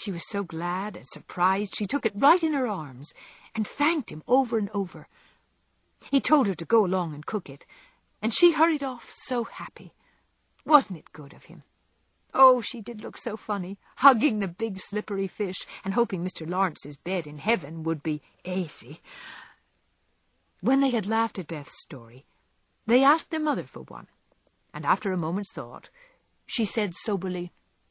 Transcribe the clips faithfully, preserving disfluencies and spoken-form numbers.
She was so glad and surprised she took it right in her arms and thanked him over and over. He told her to go along and cook it, and she hurried off so happy. Wasn't it good of him? Oh, she did look so funny, hugging the big slippery fish and hoping Mister Lawrence's bed in heaven would be aisy. When they had laughed at Beth's story, they asked their mother for one, and after a moment's thought, she said soberly,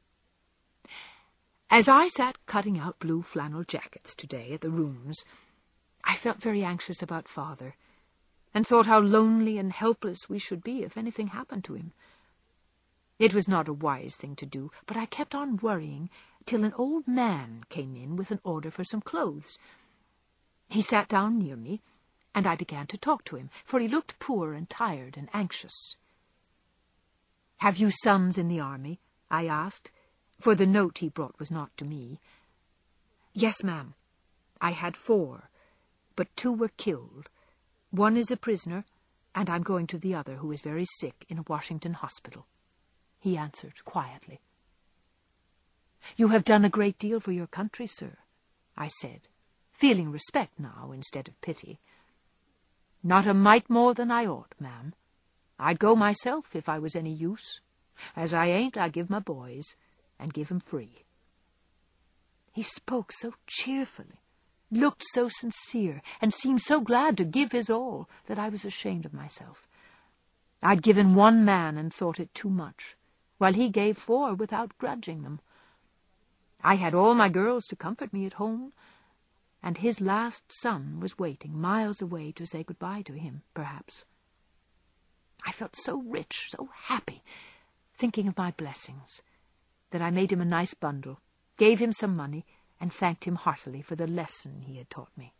"As I sat cutting out blue flannel jackets today at the Rooms, I felt very anxious about Father, and thought how lonely and helpless we should be if anything happened to him. It was not a wise thing to do, but I kept on worrying till an old man came in with an order for some clothes. He sat down near me, and I began to talk to him, for he looked poor and tired and anxious. 'Have you sons in the army?' I asked, for the note he brought was not to me. 'Yes, ma'am. I had four, but two were killed. One is a prisoner, and I'm going to the other, who is very sick, in a Washington hospital,' he answered quietly. 'You have done a great deal for your country, sir,' I said, feeling respect now instead of pity. 'Not a mite more than I ought, ma'am. I'd go myself if I was any use. As I ain't, I give my boys, and give 'em free.' He spoke so cheerfully, looked so sincere, and seemed so glad to give his all that I was ashamed of myself. I'd given one man and thought it too much, while he gave four without grudging them. I had all my girls to comfort me at home, and his last son was waiting miles away to say goodbye to him, perhaps. I felt so rich, so happy, thinking of my blessings, that I made him a nice bundle, gave him some money, and thanked him heartily for the lesson he had taught me.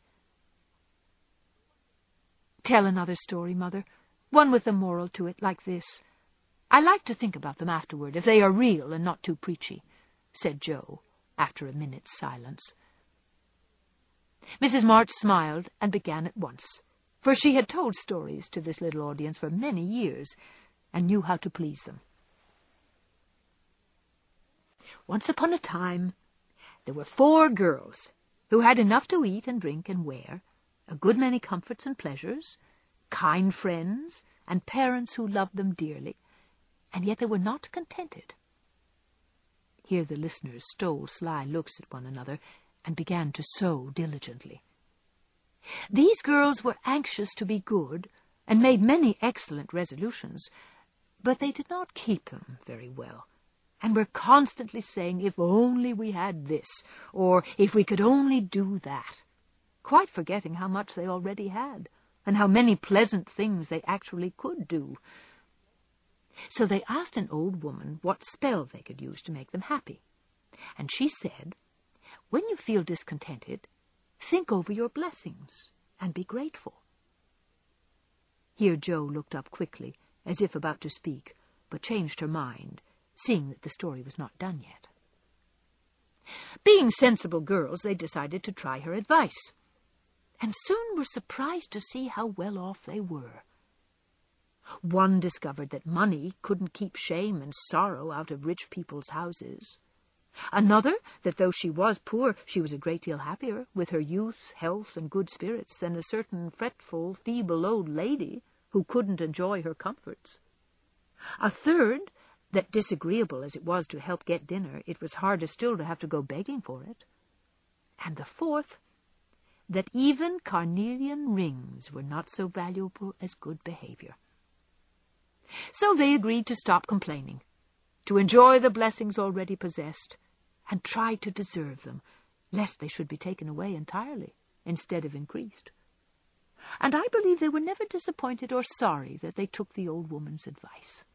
'Tell another story, Mother, one with a moral to it, like this. I like to think about them afterward, if they are real and not too preachy,' said Jo, after a minute's silence. Missus March smiled and began at once, for she had told stories to this little audience for many years, and knew how to please them. 'Once upon a time, there were four girls who had enough to eat and drink and wear, a good many comforts and pleasures, kind friends, and parents who loved them dearly, and yet they were not contented.' Here the listeners stole sly looks at one another, and began to sew diligently. 'These girls were anxious to be good, and made many excellent resolutions, but they did not keep them very well, and were constantly saying, if only we had this, or if we could only do that, quite forgetting how much they already had, and how many pleasant things they actually could do. So they asked an old woman what spell they could use to make them happy, and she said, 'When you feel discontented, think over your blessings and be grateful.' Here Jo looked up quickly, as if about to speak, but changed her mind, seeing that the story was not done yet. Being sensible girls, they decided to try her advice, and soon were surprised to see how well off they were. One discovered that money couldn't keep shame and sorrow out of rich people's houses. Another, that though she was poor, she was a great deal happier with her youth, health, and good spirits than a certain fretful, feeble old lady who couldn't enjoy her comforts. A third, that disagreeable as it was to help get dinner, it was harder still to have to go begging for it. And the fourth, that even carnelian rings were not so valuable as good behavior. So they agreed to stop complaining, to enjoy the blessings already possessed, and try to deserve them, lest they should be taken away entirely, instead of increased. And I believe they were never disappointed or sorry that they took the old woman's advice.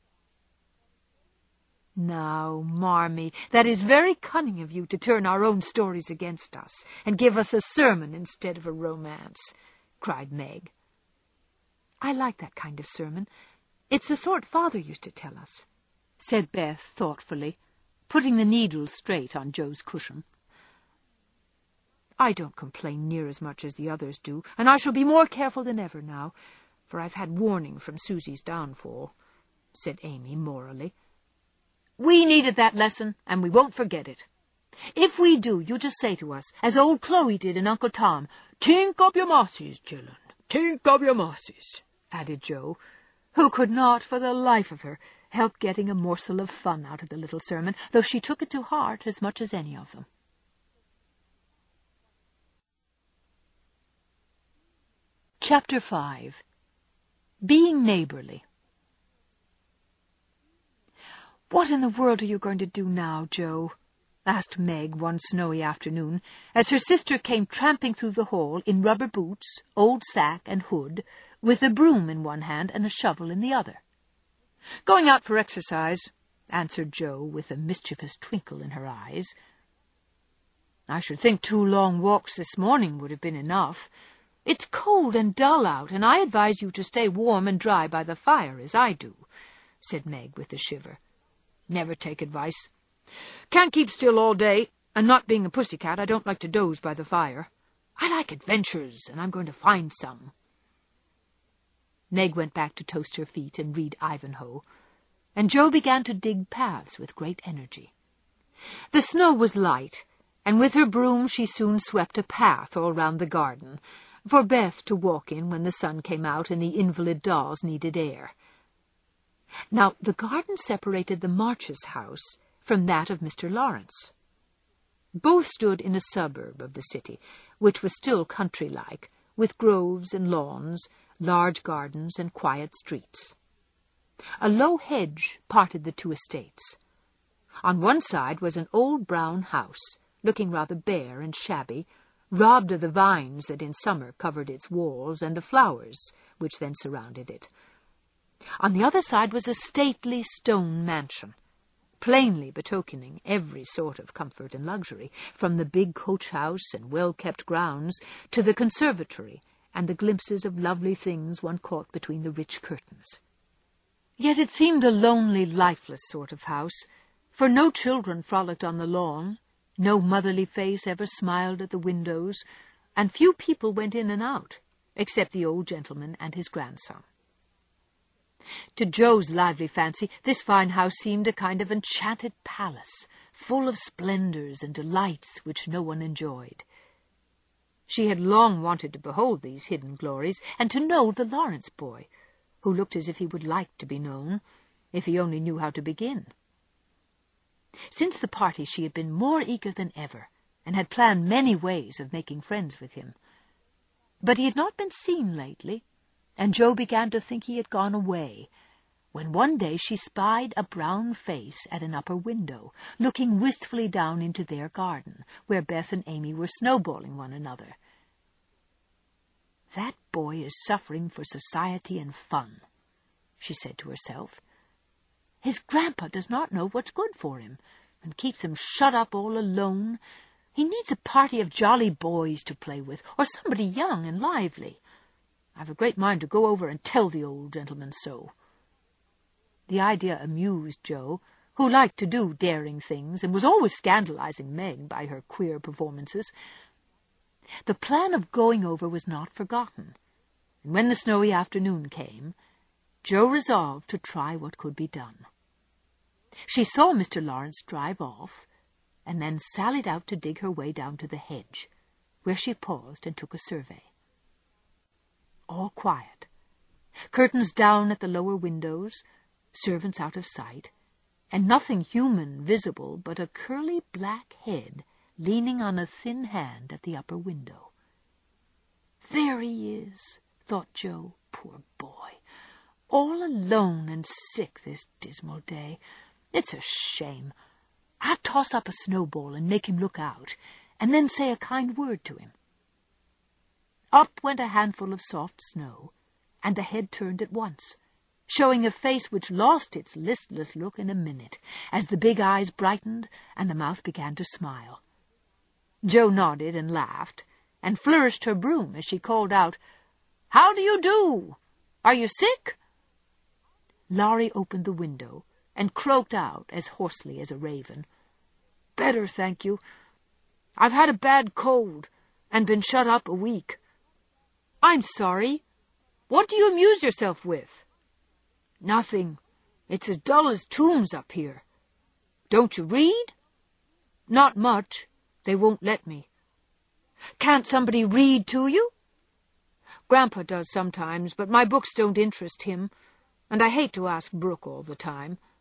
Now, Marmee, that is very cunning of you to turn our own stories against us, and give us a sermon instead of a romance, cried Meg. I like that kind of sermon. It's the sort Father used to tell us, said Beth thoughtfully, putting the needle straight on Jo's cushion. I don't complain near as much as the others do, and I shall be more careful than ever now, for I've had warning from Susie's downfall, said Amy morally. We needed that lesson, and we won't forget it. If we do, you just say to us, as old Chloe did in Uncle Tom, "Tink up your mossies, children, tink up your mossies," added Jo, who could not, for the life of her, help getting a morsel of fun out of the little sermon, though she took it to heart as much as any of them. Chapter five. Being Neighbourly. "What in the world are you going to do now, Jo?" asked Meg one snowy afternoon, as her sister came tramping through the hall in rubber boots, old sack and hood, with a broom in one hand and a shovel in the other. "Going out for exercise," answered Jo, with a mischievous twinkle in her eyes. "I should think two long walks this morning would have been enough. It's cold and dull out, and I advise you to stay warm and dry by the fire, as I do," said Meg with a shiver. "Never take advice. Can't keep still all day, and not being a pussycat, I don't like to doze by the fire. I like adventures, and I'm going to find some." Meg went back to toast her feet and read Ivanhoe, and Jo began to dig paths with great energy. The snow was light, and with her broom she soon swept a path all round the garden, for Beth to walk in when the sun came out and the invalid dolls needed air. Now, the garden separated the Marches' house from that of Mister Lawrence. Both stood in a suburb of the city, which was still country-like, with groves and lawns, large gardens and quiet streets. A low hedge parted the two estates. On one side was an old brown house, looking rather bare and shabby, robbed of the vines that in summer covered its walls and the flowers which then surrounded it. On the other side was a stately stone mansion, plainly betokening every sort of comfort and luxury, from the big coach-house and well-kept grounds to the conservatory and the glimpses of lovely things one caught between the rich curtains. Yet it seemed a lonely, lifeless sort of house, for no children frolicked on the lawn, no motherly face ever smiled at the windows, and few people went in and out, except the old gentleman and his grandson. To Jo's lively fancy, this fine house seemed a kind of enchanted palace, full of splendours and delights which no one enjoyed. She had long wanted to behold these hidden glories, and to know the Lawrence boy, who looked as if he would like to be known, if he only knew how to begin. Since the party she had been more eager than ever, and had planned many ways of making friends with him. But he had not been seen lately, and Jo began to think he had gone away, when one day she spied a brown face at an upper window, looking wistfully down into their garden, where Beth and Amy were snowballing one another. "That boy is suffering for society and fun," she said to herself. "His grandpa does not know what's good for him, and keeps him shut up all alone. He needs a party of jolly boys to play with, or somebody young and lively. I've a great mind to go over and tell the old gentleman so." The idea amused Jo, who liked to do daring things, and was always scandalizing Meg by her queer performances. The plan of going over was not forgotten, and when the snowy afternoon came, Jo resolved to try what could be done. She saw Mister Lawrence drive off, and then sallied out to dig her way down to the hedge, where she paused and took a survey. All quiet. Curtains down at the lower windows, servants out of sight, and nothing human visible but a curly black head leaning on a thin hand at the upper window. "There he is," thought Jo. "Poor boy, all alone and sick this dismal day. It's a shame. I'll toss up a snowball and make him look out, and then say a kind word to him." Up went a handful of soft snow, and the head turned at once, showing a face which lost its listless look in a minute, as the big eyes brightened and the mouth began to smile. Jo nodded and laughed, and flourished her broom as she called out, "How do you do? Are you sick?" Laurie opened the window, and croaked out as hoarsely as a raven, "Better, thank you. I've had a bad cold, and been shut up a week." "I'm sorry. What do you amuse yourself with?" "Nothing. It's as dull as tombs up here. Don't you read?" Not much. They won't let me. Can't somebody read to you? Grandpa does sometimes, but my books don't interest him, and I hate to ask Brooke all the time.